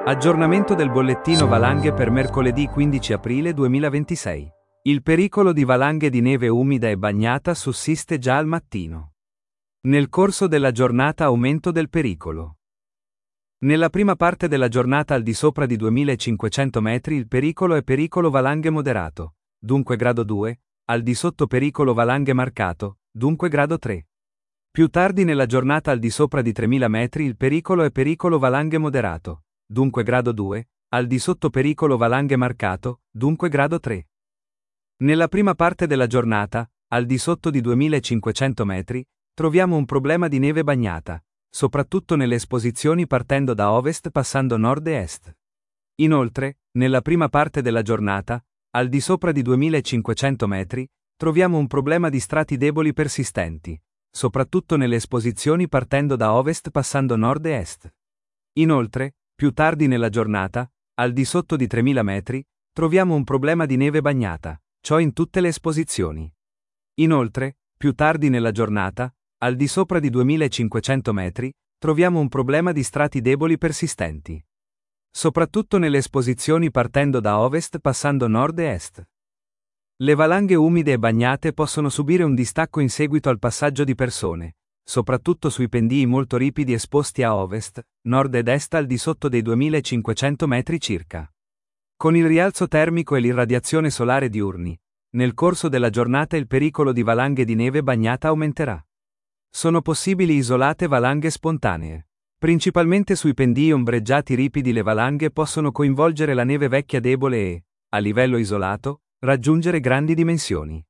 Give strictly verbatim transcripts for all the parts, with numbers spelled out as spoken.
Aggiornamento del bollettino valanghe per mercoledì quindici aprile duemilaventisei. Il pericolo di valanghe di neve umida e bagnata sussiste già al mattino. Nel corso della giornata aumento del pericolo. Nella prima parte della giornata al di sopra di duemilacinquecento metri il pericolo è pericolo valanghe moderato, dunque grado due, al di sotto pericolo valanghe marcato, dunque grado tre. Più tardi nella giornata al di sopra di tremila metri il pericolo è pericolo valanghe moderato, dunque grado due, al di sotto pericolo valanghe marcato, dunque grado tre. Nella prima parte della giornata, al di sotto di duemilacinquecento metri, troviamo un problema di neve bagnata, soprattutto nelle esposizioni partendo da ovest passando nord e est. Inoltre, nella prima parte della giornata, al di sopra di duemilacinquecento metri, troviamo un problema di strati deboli persistenti, soprattutto nelle esposizioni partendo da ovest passando nord e est. Inoltre, più tardi nella giornata, al di sotto di tremila metri, troviamo un problema di neve bagnata, ciò in tutte le esposizioni. Inoltre, più tardi nella giornata, al di sopra di duemilacinquecento metri, troviamo un problema di strati deboli persistenti, soprattutto nelle esposizioni partendo da ovest passando nord e est. Le valanghe umide e bagnate possono subire un distacco in seguito al passaggio di persone, soprattutto sui pendii molto ripidi esposti a ovest, nord ed est al di sotto dei duemilacinquecento metri circa. Con il rialzo termico e l'irradiazione solare diurni, nel corso della giornata il pericolo di valanghe di neve bagnata aumenterà. Sono possibili isolate valanghe spontanee. Principalmente sui pendii ombreggiati ripidi le valanghe possono coinvolgere la neve vecchia debole e, a livello isolato, raggiungere grandi dimensioni.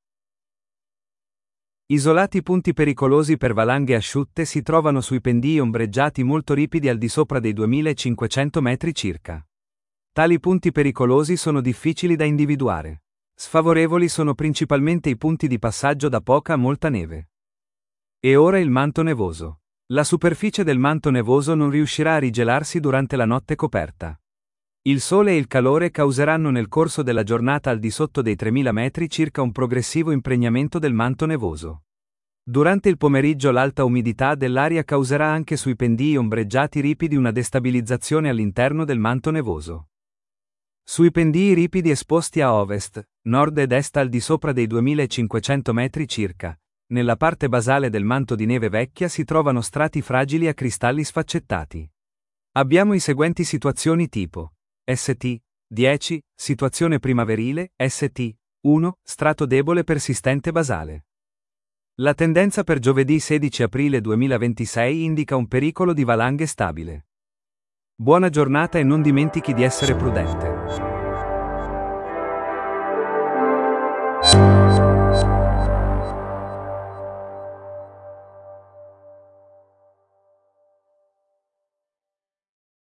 Isolati punti pericolosi per valanghe asciutte si trovano sui pendii ombreggiati molto ripidi al di sopra dei duemilacinquecento metri circa. Tali punti pericolosi sono difficili da individuare. Sfavorevoli sono principalmente i punti di passaggio da poca a molta neve. E ora il manto nevoso. La superficie del manto nevoso non riuscirà a rigelarsi durante la notte coperta. Il sole e il calore causeranno nel corso della giornata al di sotto dei tremila metri circa un progressivo impregnamento del manto nevoso. Durante il pomeriggio l'alta umidità dell'aria causerà anche sui pendii ombreggiati ripidi una destabilizzazione all'interno del manto nevoso. Sui pendii ripidi esposti a ovest, nord ed est al di sopra dei duemilacinquecento metri circa, nella parte basale del manto di neve vecchia si trovano strati fragili a cristalli sfaccettati. Abbiamo i seguenti situazioni tipo S T dieci, situazione primaverile, S T uno, strato debole persistente basale. La tendenza per giovedì sedici aprile duemilaventisei indica un pericolo di valanghe stabile. Buona giornata e non dimentichi di essere prudente.